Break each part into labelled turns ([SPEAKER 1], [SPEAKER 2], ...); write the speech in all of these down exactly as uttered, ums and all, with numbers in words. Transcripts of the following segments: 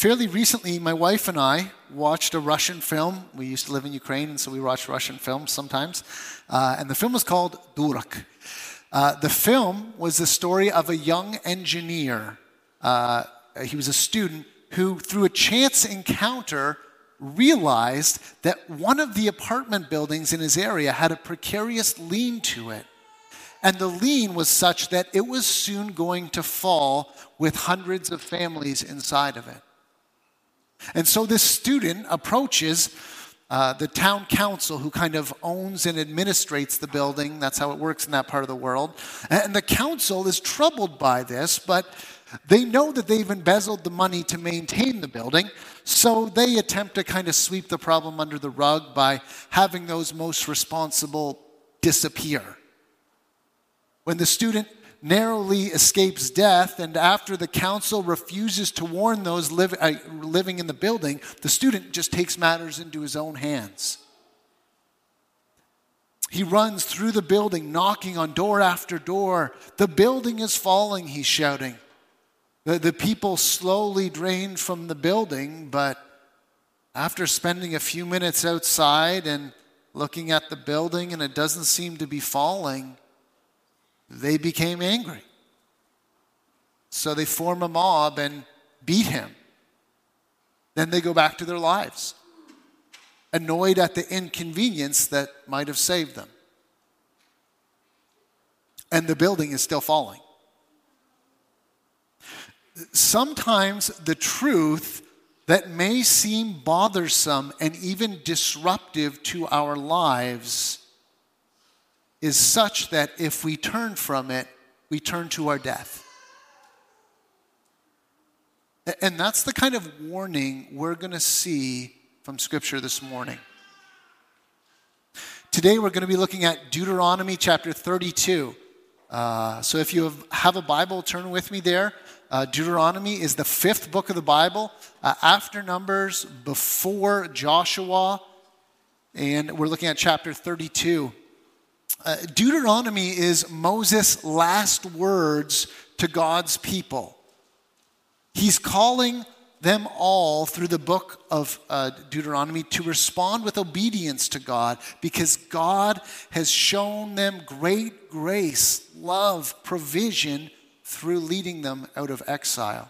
[SPEAKER 1] Fairly recently, my wife and I watched a Russian film. We used to live in Ukraine, and so we watched Russian films sometimes. Uh, and the film was called Durak. Uh, the film was the story of a young engineer. Uh, he was a student who, through a chance encounter, realized that one of the apartment buildings in his area had a precarious lean to it. And the lean was such that it was soon going to fall with hundreds of families inside of it. And so this student approaches uh, the town council, who kind of owns and administrates the building. That's how it works in that part of the world. And the council is troubled by this, but they know that they've embezzled the money to maintain the building, so they attempt to kind of sweep the problem under the rug by having those most responsible disappear. When the student narrowly escapes death, and after the council refuses to warn those live, uh, living in the building, the student just takes matters into his own hands. He runs through the building, knocking on door after door. The building is falling, he's shouting. The, the people slowly drain from the building, but after spending a few minutes outside and looking at the building and it doesn't seem to be falling, they became angry. So they form a mob and beat him. Then they go back to their lives, annoyed at the inconvenience that might have saved them. And the building is still falling. Sometimes the truth that may seem bothersome and even disruptive to our lives is such that if we turn from it, we turn to our death. And that's the kind of warning we're going to see from Scripture this morning. Today we're going to be looking at Deuteronomy chapter thirty-two. Uh, so if you have, have a Bible, turn with me there. Uh, Deuteronomy is the fifth book of the Bible, uh, after Numbers, before Joshua, and we're looking at chapter thirty-two. Uh, Deuteronomy is Moses' last words to God's people. He's calling them all through the book of uh, Deuteronomy to respond with obedience to God, because God has shown them great grace, love, provision through leading them out of exile.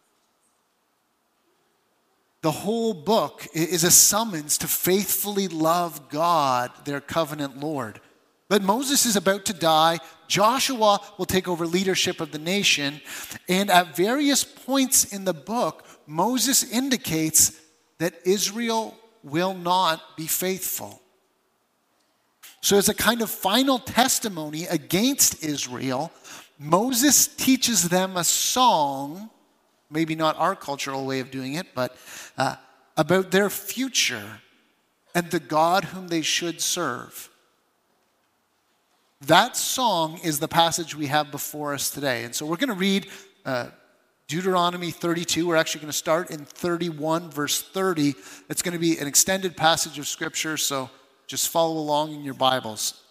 [SPEAKER 1] The whole book is a summons to faithfully love God, their covenant Lord. But Moses is about to die. Joshua will take over leadership of the nation. And at various points in the book, Moses indicates that Israel will not be faithful. So as a kind of final testimony against Israel, Moses teaches them a song, maybe not our cultural way of doing it, but uh, about their future and the God whom they should serve. That song is the passage we have before us today. And so we're going to read uh, Deuteronomy thirty-two. We're actually going to start in thirty-one, verse thirty. It's going to be an extended passage of Scripture, so just follow along in your Bibles.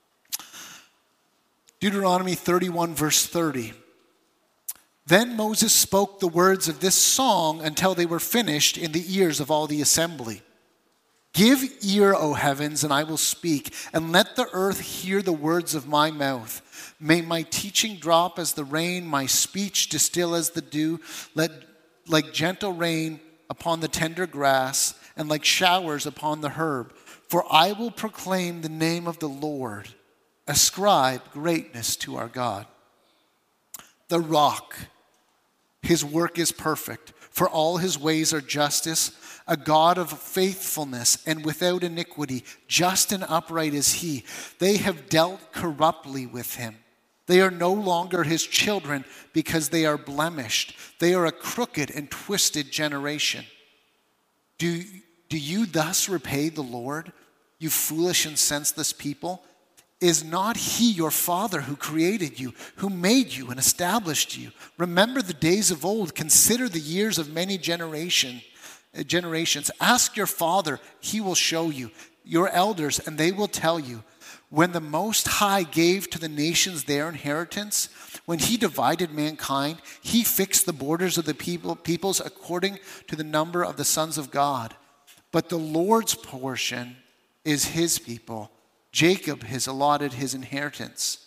[SPEAKER 1] Deuteronomy thirty-one, verse thirty. Then Moses spoke the words of this song until they were finished in the ears of all the assembly. Give ear, O heavens, and I will speak, and let the earth hear the words of my mouth. May my teaching drop as the rain, my speech distill as the dew, let like gentle rain upon the tender grass, and like showers upon the herb. For I will proclaim the name of the Lord. Ascribe greatness to our God. The rock, his work is perfect, for all his ways are justice. A God of faithfulness and without iniquity, just and upright is he. They have dealt corruptly with him. They are no longer his children because they are blemished. They are a crooked and twisted generation. Do, do you thus repay the Lord, you foolish and senseless people? Is not he your father who created you, who made you and established you? Remember the days of old. Consider the years of many generations. generations. Ask your father, he will show you. Your elders, and they will tell you. When the Most High gave to the nations their inheritance, when he divided mankind, he fixed the borders of the people, peoples according to the number of the sons of God. But the Lord's portion is his people. Jacob has allotted his inheritance.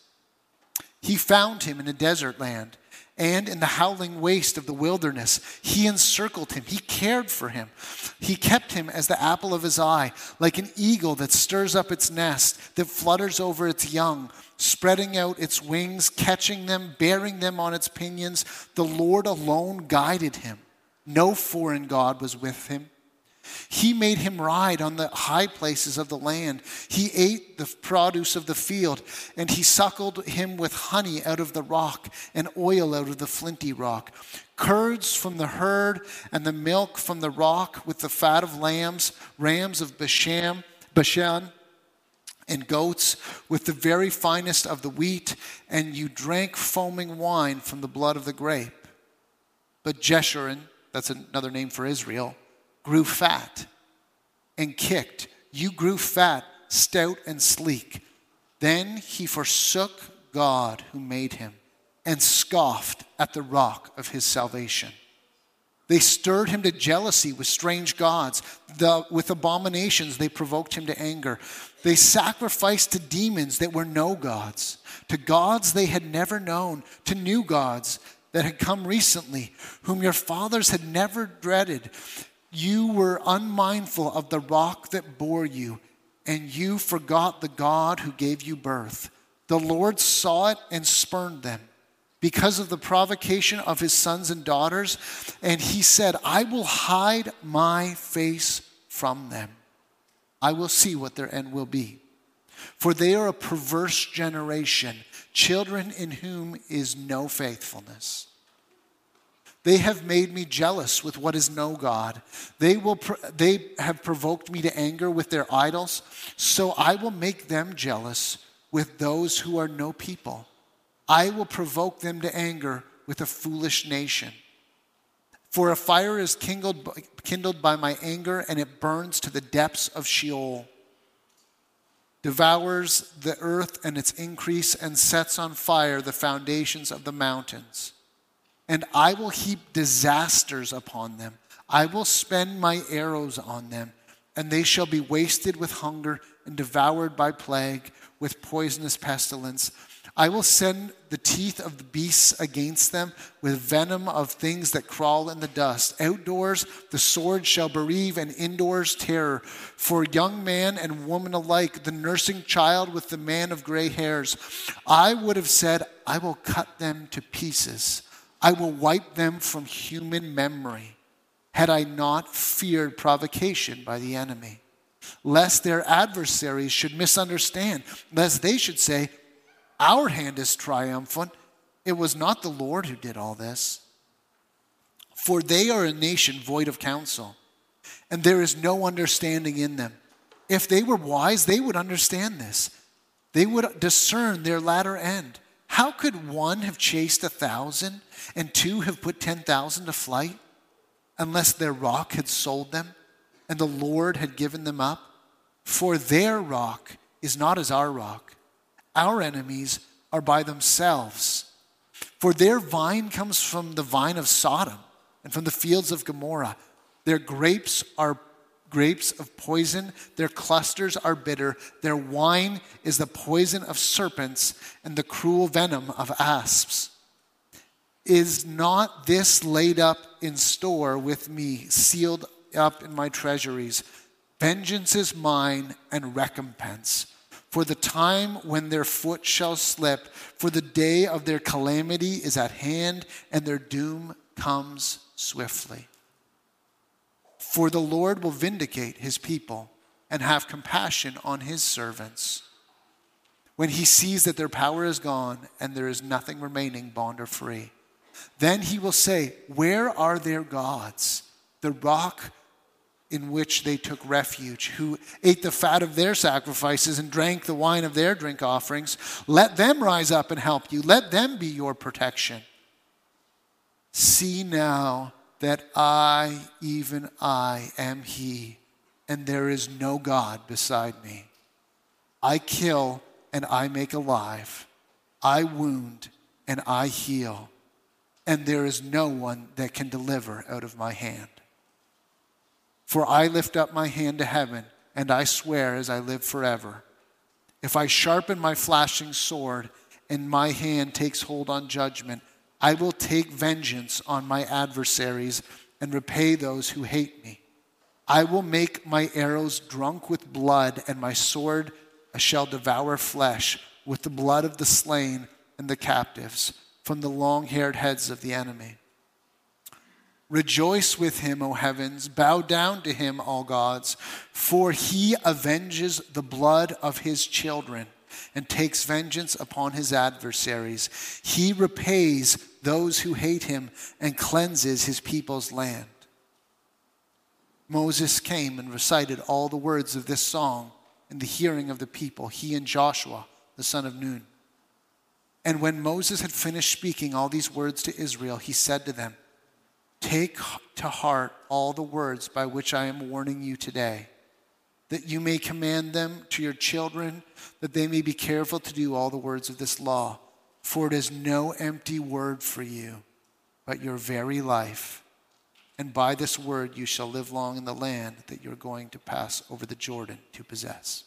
[SPEAKER 1] He found him in a desert land, and in the howling waste of the wilderness. He encircled him. He cared for him. He kept him as the apple of his eye, like an eagle that stirs up its nest, that flutters over its young, spreading out its wings, catching them, bearing them on its pinions. The Lord alone guided him. No foreign god was with him. He made him ride on the high places of the land. He ate the produce of the field, and he suckled him with honey out of the rock and oil out of the flinty rock. Curds from the herd and the milk from the rock with the fat of lambs, rams of Bashan, Bashan and goats with the very finest of the wheat, and you drank foaming wine from the blood of the grape. But Jeshurun, that's another name for Israel, grew fat and kicked. You grew fat, stout and sleek. Then he forsook God who made him and scoffed at the rock of his salvation. They stirred him to jealousy with strange gods. The, with abominations they provoked him to anger. They sacrificed to demons that were no gods, to gods they had never known, to new gods that had come recently, whom your fathers had never dreaded. You were unmindful of the rock that bore you, and you forgot the God who gave you birth. The Lord saw it and spurned them because of the provocation of his sons and daughters, and he said, I will hide my face from them. I will see what their end will be. For they are a perverse generation, children in whom is no faithfulness. They have made me jealous with what is no God. They will. They have provoked me to anger with their idols. So I will make them jealous with those who are no people. I will provoke them to anger with a foolish nation. For a fire is kindled, kindled by my anger, and it burns to the depths of Sheol. Devours the earth and its increase, and sets on fire the foundations of the mountains. And I will heap disasters upon them. I will spend my arrows on them, and they shall be wasted with hunger and devoured by plague, with poisonous pestilence. I will send the teeth of the beasts against them, with venom of things that crawl in the dust. Outdoors the sword shall bereave, and indoors terror. For young man and woman alike, the nursing child with the man of gray hairs. I would have said, I will cut them to pieces. I will wipe them from human memory, had I not feared provocation by the enemy, lest their adversaries should misunderstand, lest they should say, our hand is triumphant. It was not the Lord who did all this. For they are a nation void of counsel, and there is no understanding in them. If they were wise, they would understand this. They would discern their latter end. How could one have chased a thousand and two have put ten thousand to flight unless their rock had sold them and the Lord had given them up? For their rock is not as our rock. Our enemies are by themselves. For their vine comes from the vine of Sodom and from the fields of Gomorrah. Their grapes are grapes of poison, their clusters are bitter, their wine is the poison of serpents and the cruel venom of asps. Is not this laid up in store with me, sealed up in my treasuries? Vengeance is mine and recompense. For the time when their foot shall slip, for the day of their calamity is at hand, and their doom comes swiftly. For the Lord will vindicate his people and have compassion on his servants when he sees that their power is gone and there is nothing remaining, bond or free. Then he will say, where are their gods, the rock in which they took refuge, who ate the fat of their sacrifices and drank the wine of their drink offerings? Let them rise up and help you. Let them be your protection. See now that I, even I, am he, and there is no God beside me. I kill and I make alive. I wound, and I heal. And there is no one that can deliver out of my hand. For I lift up my hand to heaven, and I swear as I live forever. If I sharpen my flashing sword, and my hand takes hold on judgment, I will take vengeance on my adversaries and repay those who hate me. I will make my arrows drunk with blood, and my sword shall devour flesh with the blood of the slain and the captives, from the long-haired heads of the enemy. Rejoice with him, O heavens, bow down to him, all gods, for he avenges the blood of his children and takes vengeance upon his adversaries. He repays those who hate him and cleanses his people's land. Moses came and recited all the words of this song in the hearing of the people, he and Joshua, the son of Nun. And when Moses had finished speaking all these words to Israel, he said to them, take to heart all the words by which I am warning you today, that you may command them to your children, that they may be careful to do all the words of this law. For it is no empty word for you, but your very life. And by this word you shall live long in the land that you're going to pass over the Jordan to possess.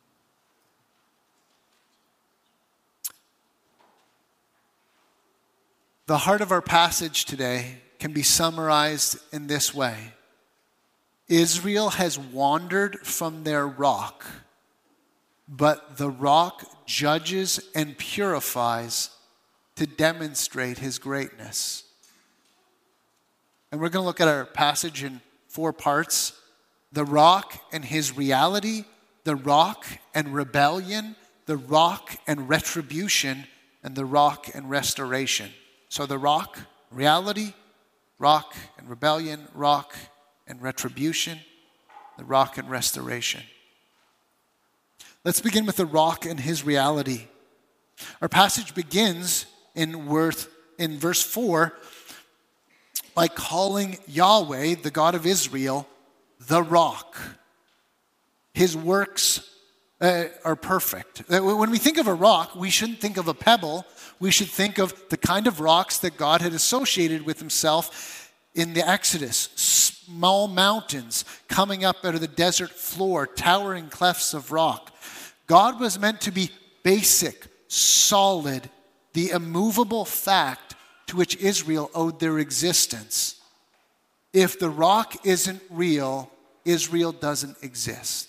[SPEAKER 1] The heart of our passage today can be summarized in this way. Israel has wandered from their rock, but the rock judges and purifies to demonstrate his greatness. And we're going to look at our passage in four parts: the rock and his reality, the rock and rebellion, the rock and retribution, and the rock and restoration. So the rock, reality, rock and rebellion, rock and retribution, the rock and restoration. Let's begin with the rock and his reality. Our passage begins in, worth, in verse four by calling Yahweh, the God of Israel, the rock. His works uh, are perfect. When we think of a rock, we shouldn't think of a pebble. We should think of the kind of rocks that God had associated with himself in the Exodus. Small mountains coming up out of the desert floor, towering clefts of rock. God was meant to be basic, solid, the immovable fact to which Israel owed their existence. If the rock isn't real, Israel doesn't exist.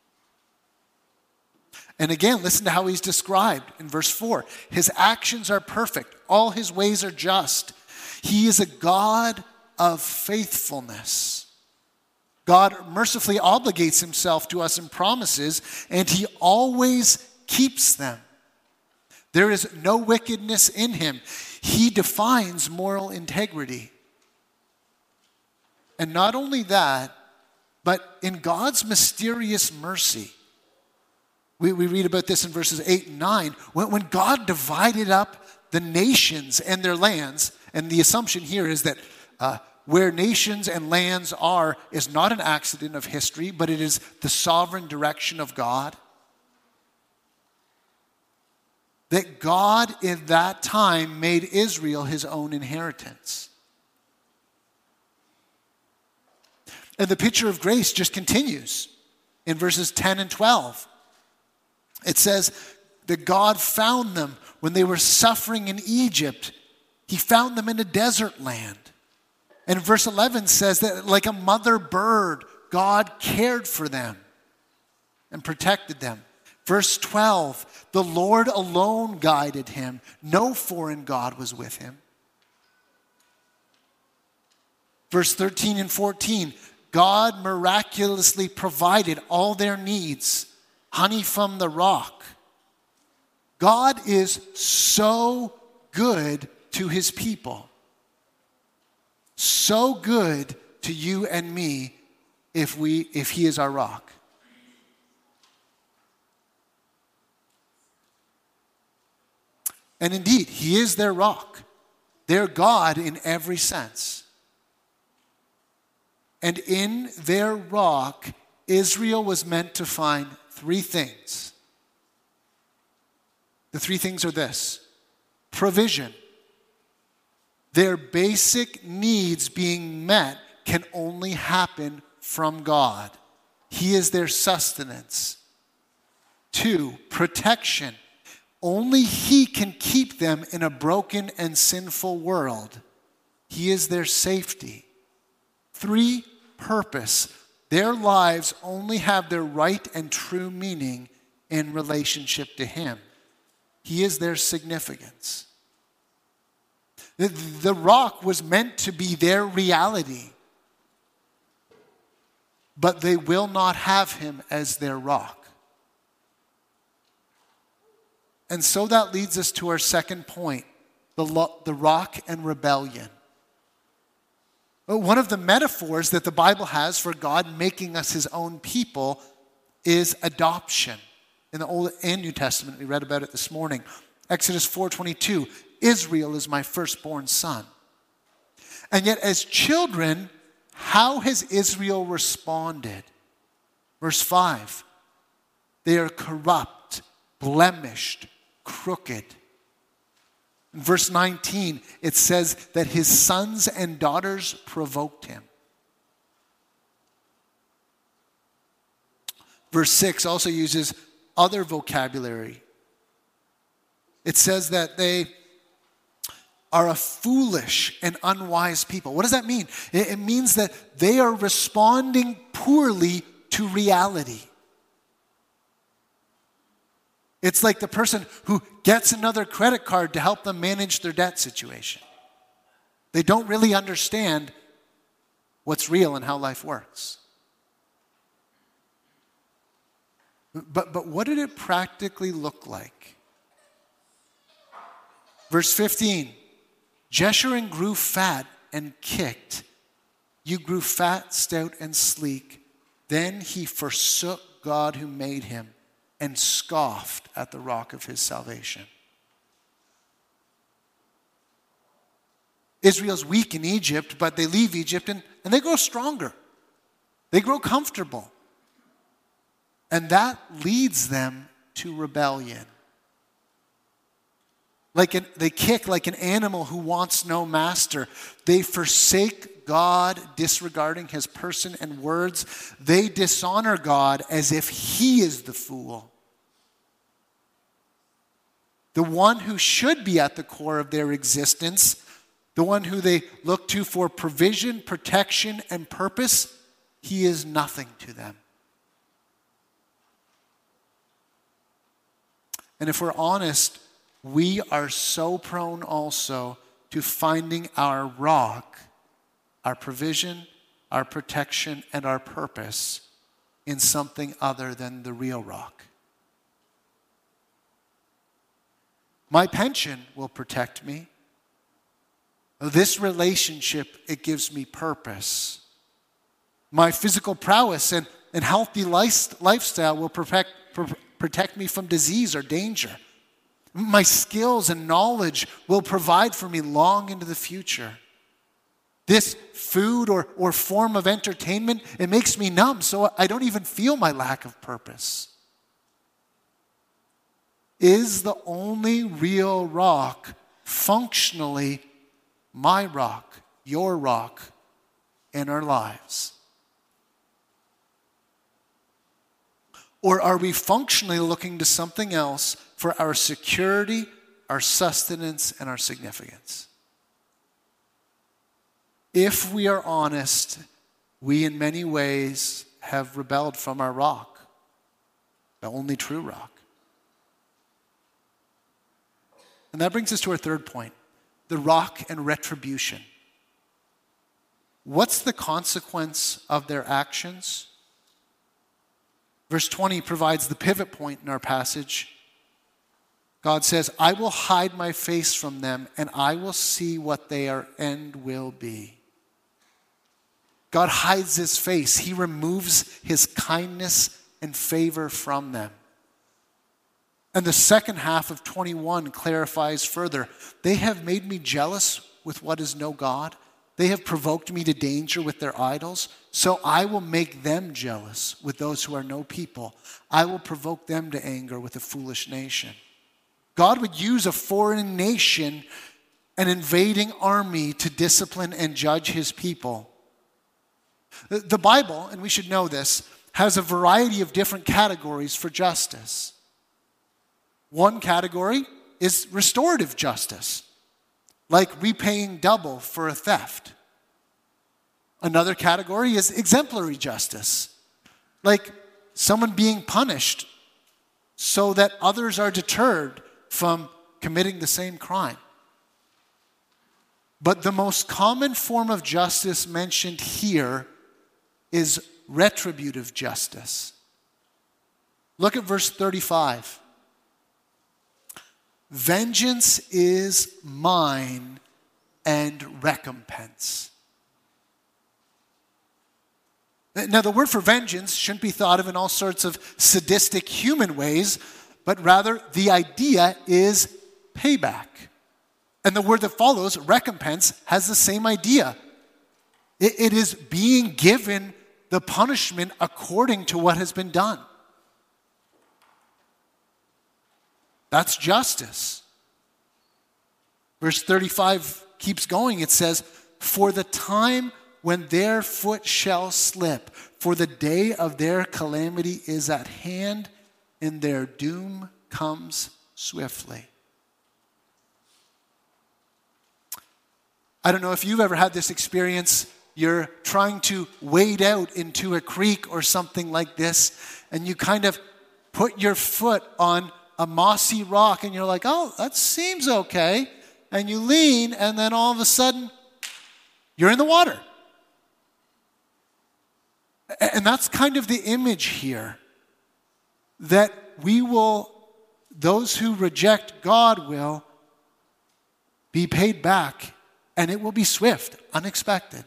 [SPEAKER 1] And again, listen to how he's described in verse four. His actions are perfect. All his ways are just. He is a God of faithfulness. God mercifully obligates himself to us in promises, and he always keeps them. There is no wickedness in him. He defines moral integrity. And not only that, but in God's mysterious mercy, we, we read about this in verses eight and nine, when, when God divided up the nations and their lands, and the assumption here is that uh, where nations and lands are is not an accident of history, but it is the sovereign direction of God. That God in that time made Israel his own inheritance. And the picture of grace just continues in verses ten and twelve. It says that God found them when they were suffering in Egypt. He found them in a desert land. And verse eleven says that like a mother bird, God cared for them and protected them. Verse twelve, the Lord alone guided him. No foreign god was with him. Verse thirteen and fourteen, God miraculously provided all their needs. Honey from the rock. God is so good to his people. So good to you and me if we if he is our rock. And indeed, he is their rock, their God in every sense. And in their rock, Israel was meant to find three things: The three things are this: provision. Their basic needs being met can only happen from God. He is their sustenance. Two, protection. Only He can keep them in a broken and sinful world. He is their safety. Three, purpose. Their lives only have their right and true meaning in relationship to Him. He is their significance. The, the rock was meant to be their reality, but they will not have Him as their rock. And so that leads us to our second point, the, lo- the rock and rebellion. One of the metaphors that the Bible has for God making us His own people is adoption. In the Old and New Testament, we read about it this morning. Exodus four twenty-two, Israel is my firstborn son. And yet as children, how has Israel responded? Verse five, they are corrupt, blemished, crooked. In verse nineteen, it says that his sons and daughters provoked him. Verse six also uses other vocabulary. It says that they are a foolish and unwise people. What does that mean? It, it means that they are responding poorly to reality. It's like the person who gets another credit card to help them manage their debt situation. They don't really understand what's real and how life works. But, but what did it practically look like? Verse fifteen, Jeshurun grew fat and kicked. You grew fat, stout, and sleek. Then he forsook God who made him and scoffed at the rock of his salvation. Israel's weak in Egypt, but they leave Egypt and, and they grow stronger. They grow comfortable. And that leads them to rebellion. Like an, they kick like an animal who wants no master. They forsake God, disregarding His person and words. They dishonor God as if He is the fool. The one who should be at the core of their existence, the one who they look to for provision, protection, and purpose, He is nothing to them. And if we're honest, we are so prone also to finding our rock, our provision, our protection, and our purpose in something other than the real rock. My pension will protect me. This relationship, it gives me purpose. My physical prowess and, and healthy life, lifestyle will protect, protect me from disease or danger. My skills and knowledge will provide for me long into the future. This food or, or form of entertainment, it makes me numb, so I don't even feel my lack of purpose. Is the only real rock functionally my rock, your rock in our lives? Or are we functionally looking to something else for our security, our sustenance, and our significance? If we are honest, we in many ways have rebelled from our rock, the only true rock. And that brings us to our third point, the rock and retribution. What's the consequence of their actions? Verse twenty provides the pivot point in our passage. God says, I will hide my face from them, and I will see what their end will be. God hides His face. He removes His kindness and favor from them. And the second half of twenty-one clarifies further. They have made me jealous with what is no God. They have provoked me to danger with their idols. So I will make them jealous with those who are no people. I will provoke them to anger with a foolish nation. God would use a foreign nation, an invading army, to discipline and judge his people. The Bible, and we should know this, has a variety of different categories for justice. One category is restorative justice, like repaying double for a theft. Another category is exemplary justice, like someone being punished so that others are deterred from committing the same crime. But the most common form of justice mentioned here is retributive justice. Look at verse thirty-five. Vengeance is mine and recompense. Now, the word for vengeance shouldn't be thought of in all sorts of sadistic human ways, but rather the idea is payback. And the word that follows, recompense, has the same idea. It, it is being given the punishment according to what has been done. That's justice. Verse thirty-five keeps going. It says, for the time when their foot shall slip, for the day of their calamity is at hand, and their doom comes swiftly. I don't know if you've ever had this experience. You're trying to wade out into a creek or something like this, and you kind of put your foot on a mossy rock, and you're like, oh, that seems okay. And you lean, and then all of a sudden, you're in the water. And that's kind of the image here, that we will, those who reject God will be paid back, and it will be swift, unexpected.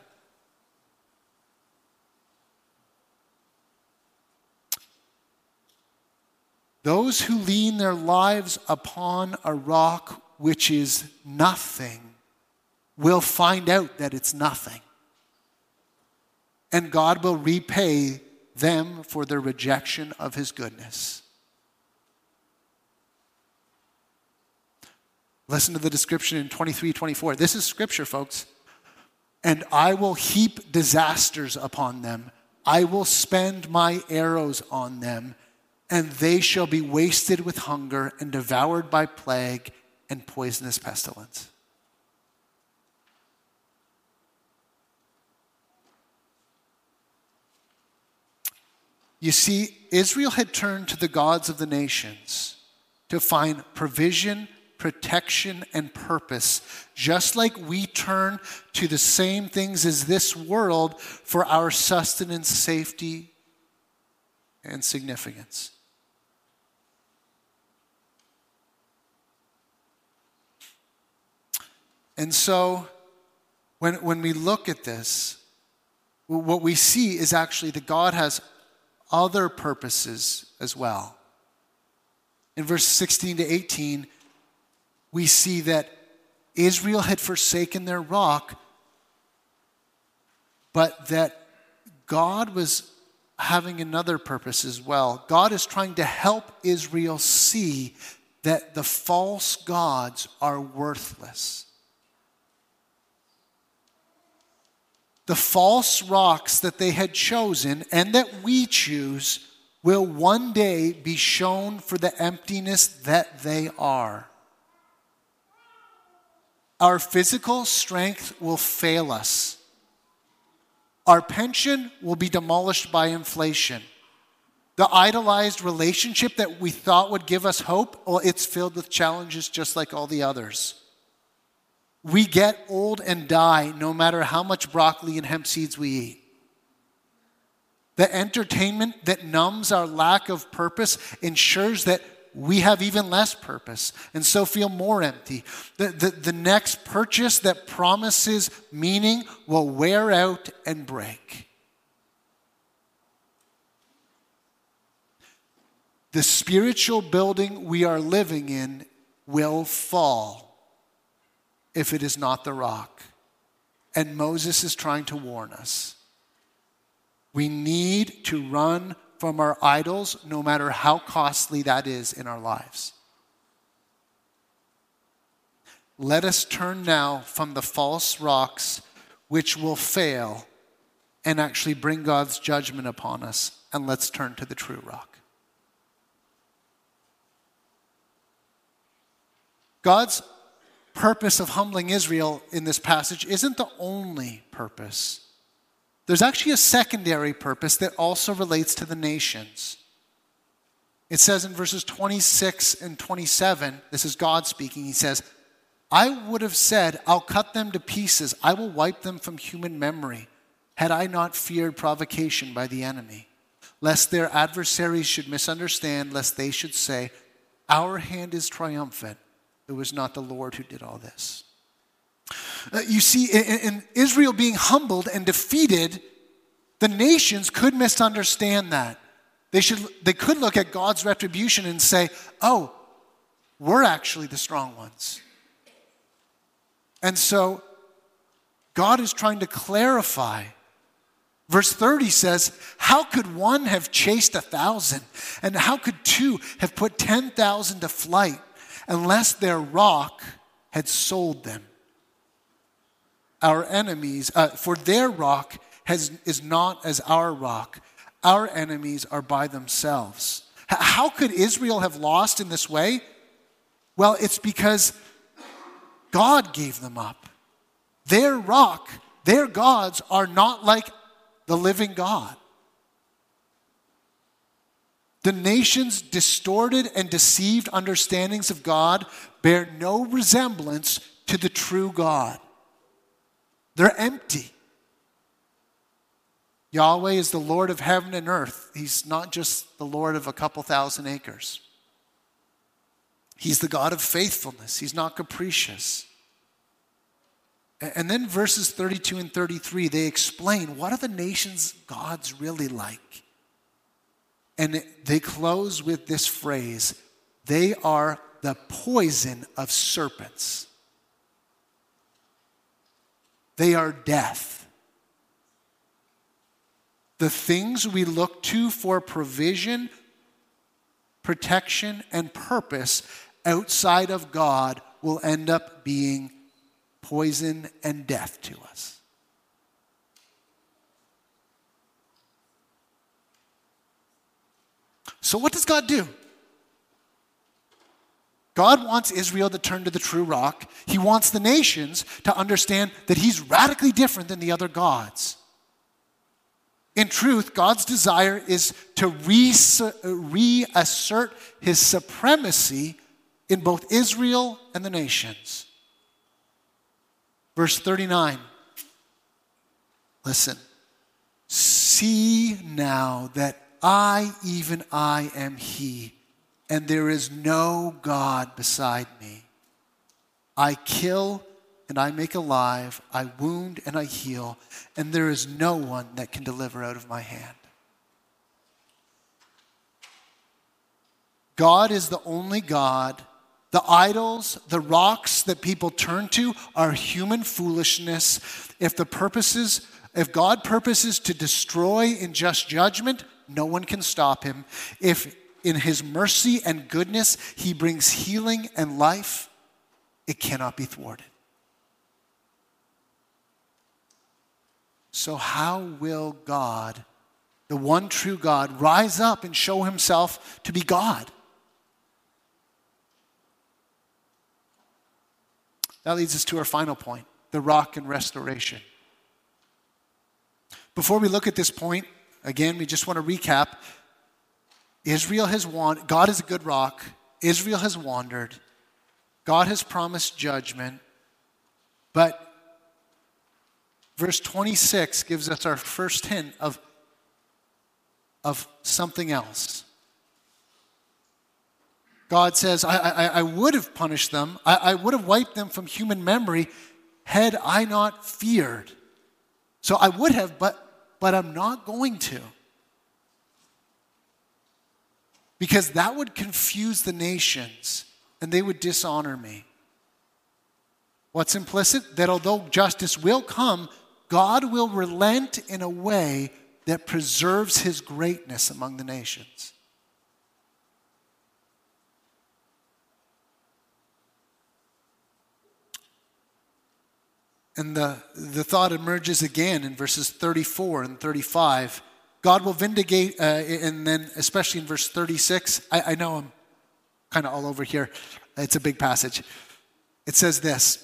[SPEAKER 1] Those who lean their lives upon a rock which is nothing will find out that it's nothing. And God will repay them for their rejection of his goodness. Listen to the description in twenty-three twenty-four. This is scripture, folks. And I will heap disasters upon them. I will spend my arrows on them, and they shall be wasted with hunger and devoured by plague and poisonous pestilence. You see, Israel had turned to the gods of the nations to find provision, protection, and purpose, just like we turn to the same things as this world for our sustenance, safety, and significance. And so, when, when we look at this, what we see is actually that God has other purposes as well. In verse sixteen to eighteen, we see that Israel had forsaken their rock, but that God was having another purpose as well. God is trying to help Israel see that the false gods are worthless. The false rocks that they had chosen and that we choose will one day be shown for the emptiness that they are. Our physical strength will fail us. Our pension will be demolished by inflation. The idolized relationship that we thought would give us hope, well, it's filled with challenges just like all the others. We get old and die no matter how much broccoli and hemp seeds we eat. The entertainment that numbs our lack of purpose ensures that we have even less purpose and so feel more empty. The, the, the next purchase that promises meaning will wear out and break. The spiritual building we are living in will fall if it is not the rock. And Moses is trying to warn us. We need to run from our idols, no matter how costly that is in our lives. let us turn now from the false rocks which will fail and actually bring God's judgment upon us, and let's turn to the true rock. God's purpose of humbling Israel in this passage isn't the only purpose. There's actually a secondary purpose that also relates to the nations. It says in verses twenty-six and twenty-seven, this is God speaking, he says, I would have said, I'll cut them to pieces. I will wipe them from human memory, had I not feared provocation by the enemy, lest their adversaries should misunderstand, lest they should say, our hand is triumphant. It was not the Lord who did all this. Uh, you see, in, in Israel being humbled and defeated, the nations could misunderstand that. They should, they could look at God's retribution and say, oh, we're actually the strong ones. And so God is trying to clarify. Verse thirty says, how could one have chased a thousand? And how could two have put ten thousand to flight unless their rock had sold them? Our enemies, uh, for their rock has, is not as our rock. Our enemies are by themselves. H- how could Israel have lost in this way? Well, it's because God gave them up. Their rock, their gods are not like the living God. The nations' distorted and deceived understandings of God bear no resemblance to the true God. They're empty. Yahweh is the Lord of heaven and earth. He's not just the Lord of a couple thousand acres. He's the God of faithfulness. He's not capricious. And then verses thirty-two and thirty-three, they explain what are the nations' gods really like. And they close with this phrase, they are the poison of serpents. They are death. The things we look to for provision, protection, and purpose outside of God will end up being poison and death to us. So what does God do? God wants Israel to turn to the true rock. He wants the nations to understand that he's radically different than the other gods. In truth, God's desire is to reassert his supremacy in both Israel and the nations. Verse thirty-nine. Listen. See now that I, even I, am he, and there is no God beside me. I kill and I make alive, I wound and I heal, and there is no one that can deliver out of my hand. God is the only God. The idols, the rocks that people turn to are human foolishness. If the purposes, if God purposes to destroy in just judgment, no one can stop him. If in his mercy and goodness he brings healing and life, it cannot be thwarted. So how will God, the one true God, rise up and show himself to be God? That leads us to our final point, the rock and restoration. Before we look at this point, again, we just want to recap. Israel has wandered. God is a good rock. Israel has wandered. God has promised judgment. But verse twenty-six gives us our first hint of, of something else. God says, I, I, I would have punished them. I, I would have wiped them from human memory had I not feared. So I would have, but, but I'm not going to. Because that would confuse the nations and they would dishonor me. What's implicit? That although justice will come, God will relent in a way that preserves his greatness among the nations. And the, the thought emerges again in verses thirty-four and thirty-five. God will vindicate, uh, and then especially in verse thirty-six, I, I know I'm kind of all over here. It's a big passage. It says this: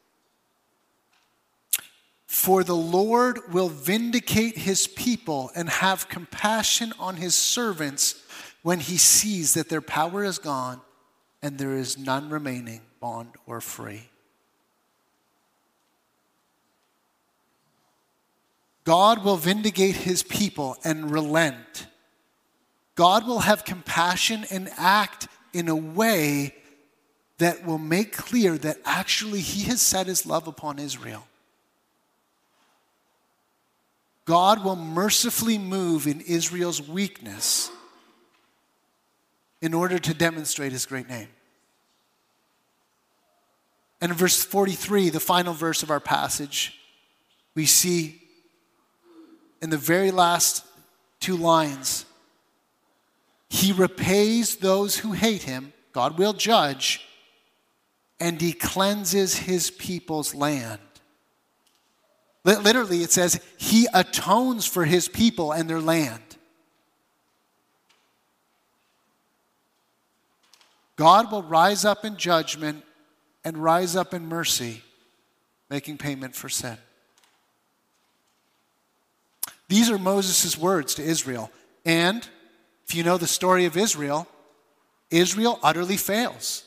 [SPEAKER 1] "For the Lord will vindicate his people and have compassion on his servants when he sees that their power is gone and there is none remaining, bond or free." God will vindicate his people and relent. God will have compassion and act in a way that will make clear that actually he has set his love upon Israel. God will mercifully move in Israel's weakness in order to demonstrate his great name. And in verse forty-three, the final verse of our passage, we see in the very last two lines, he repays those who hate him, God will judge, and he cleanses his people's land. Literally, it says, he atones for his people and their land. God will rise up in judgment and rise up in mercy, making payment for sin. These are Moses' words to Israel. And if you know the story of Israel, Israel utterly fails.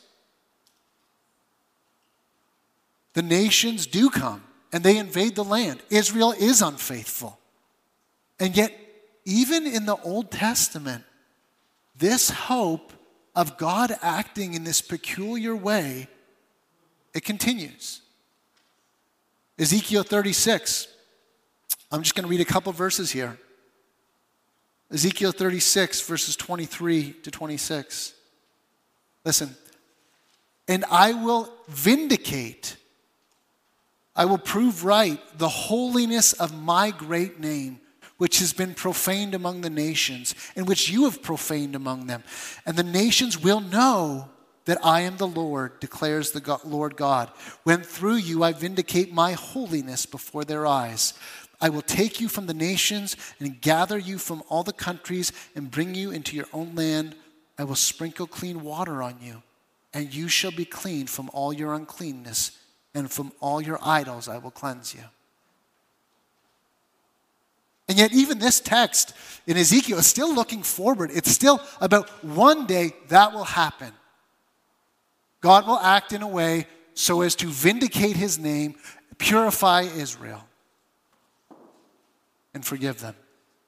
[SPEAKER 1] The nations do come and they invade the land. Israel is unfaithful. And yet, even in the Old Testament, this hope of God acting in this peculiar way, it continues. Ezekiel thirty-six. I'm just going to read a couple verses here. Ezekiel thirty-six, verses twenty-three to twenty-six. Listen. "And I will vindicate, I will prove right the holiness of my great name, which has been profaned among the nations, and which you have profaned among them. And the nations will know that I am the Lord, declares the God, Lord God, when through you I vindicate my holiness before their eyes. I will take you from the nations and gather you from all the countries and bring you into your own land. I will sprinkle clean water on you, and you shall be clean from all your uncleanness, and from all your idols I will cleanse you." And yet even this text in Ezekiel is still looking forward. It's still about one day that will happen. God will act in a way so as to vindicate his name, purify Israel, and forgive them.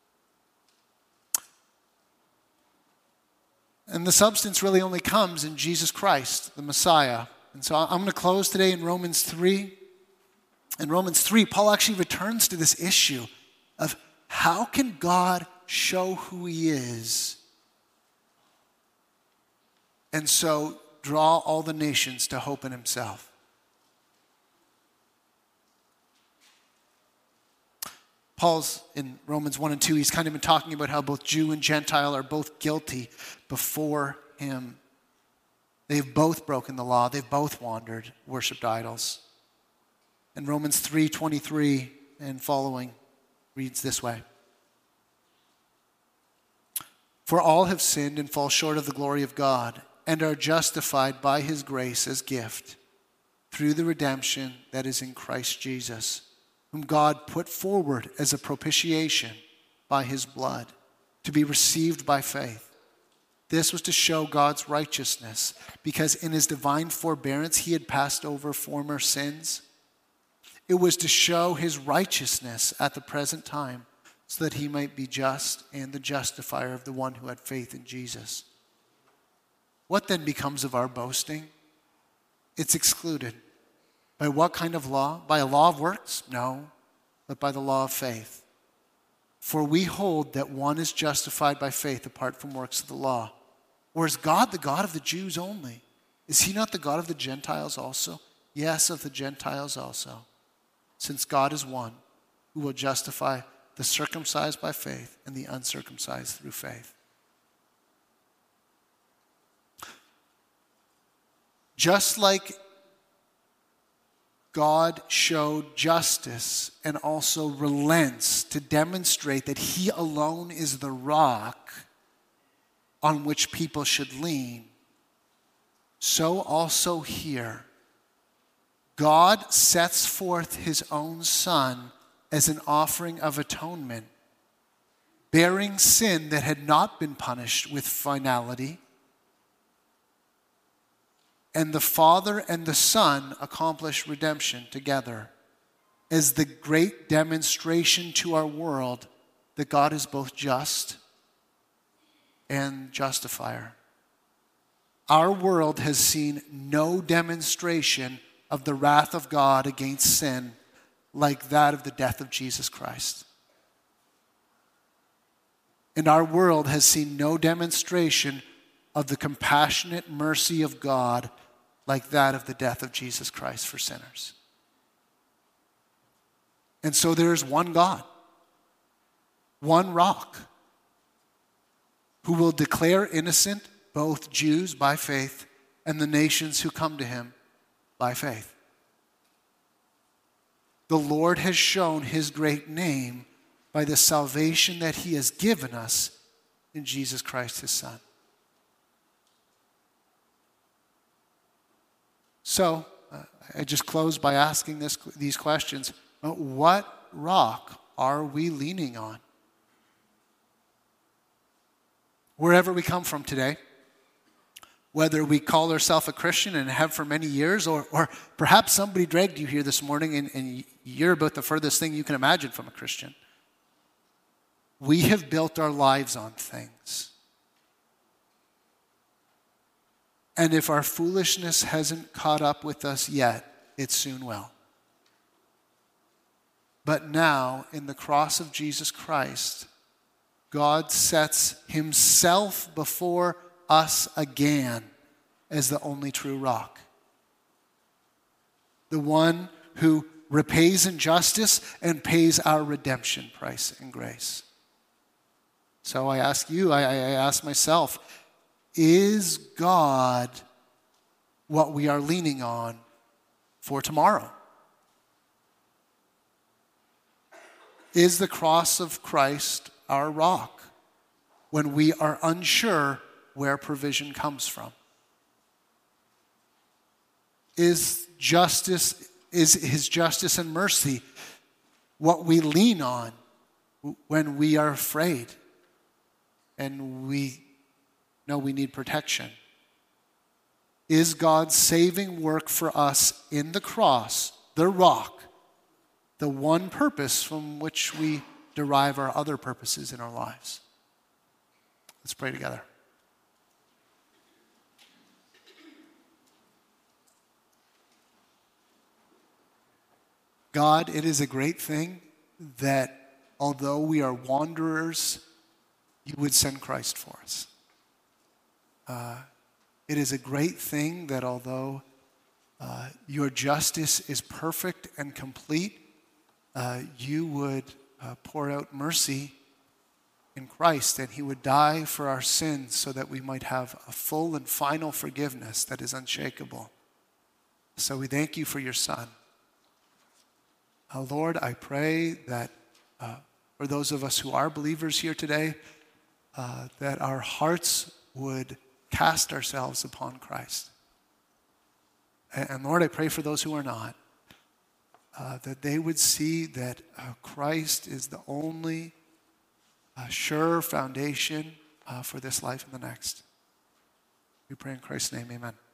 [SPEAKER 1] And the substance really only comes in Jesus Christ, the Messiah. And so I'm going to close today in Romans three. In Romans three, Paul actually returns to this issue of how can God show who he is and so draw all the nations to hope in himself. Paul's in Romans one and two, he's kind of been talking about how both Jew and Gentile are both guilty before him. They've both broken the law. They've both wandered, worshipped idols. And Romans three twenty-three and following reads this way: "For all have sinned and fall short of the glory of God, and are justified by his grace as gift through the redemption that is in Christ Jesus, whom God put forward as a propitiation by his blood, to be received by faith. This was to show God's righteousness, because in his divine forbearance he had passed over former sins. It was to show his righteousness at the present time, so that he might be just and the justifier of the one who had faith in Jesus. What then becomes of our boasting? It's excluded. By what kind of law? By a law of works? No, but by the law of faith. For we hold that one is justified by faith apart from works of the law. Or is God the God of the Jews only? Is he not the God of the Gentiles also? Yes, of the Gentiles also. Since God is one, who will justify the circumcised by faith and the uncircumcised through faith." Just like God showed justice and also relents to demonstrate that he alone is the rock on which people should lean, so also here, God sets forth his own Son as an offering of atonement, bearing sin that had not been punished with finality. And the Father and the Son accomplish redemption together as the great demonstration to our world that God is both just and justifier. Our world has seen no demonstration of the wrath of God against sin like that of the death of Jesus Christ. And our world has seen no demonstration of the compassionate mercy of God like that of the death of Jesus Christ for sinners. And so there is one God, one rock, who will declare innocent both Jews by faith and the nations who come to him by faith. The Lord has shown his great name by the salvation that he has given us in Jesus Christ, his Son. So, uh, I just close by asking this, these questions. Uh, what rock are we leaning on? Wherever we come from today, whether we call ourselves a Christian and have for many years, or, or perhaps somebody dragged you here this morning and, and you're about the furthest thing you can imagine from a Christian. We have built our lives on things. And if our foolishness hasn't caught up with us yet, it soon will. But now, in the cross of Jesus Christ, God sets himself before us again as the only true rock. The one who repays in justice and pays our redemption price in grace. So I ask you, I, I ask myself, is God what we are leaning on for tomorrow? Is the cross of Christ our rock when we are unsure where provision comes from? Is justice, is his justice and mercy what we lean on when we are afraid and we know we need protection? Is God's saving work for us in the cross, the rock, the one purpose from which we derive our other purposes in our lives? Let's pray together. God, it is a great thing that although we are wanderers, you would send Christ for us. Uh, it is a great thing that although uh, your justice is perfect and complete, uh, you would uh, pour out mercy in Christ, and he would die for our sins so that we might have a full and final forgiveness that is unshakable. So we thank you for your Son. Uh, Lord, I pray that uh, for those of us who are believers here today, uh, that our hearts would cast ourselves upon Christ. And, and Lord, I pray for those who are not, uh, that they would see that uh, Christ is the only uh, sure foundation uh, for this life and the next. We pray in Christ's name, amen.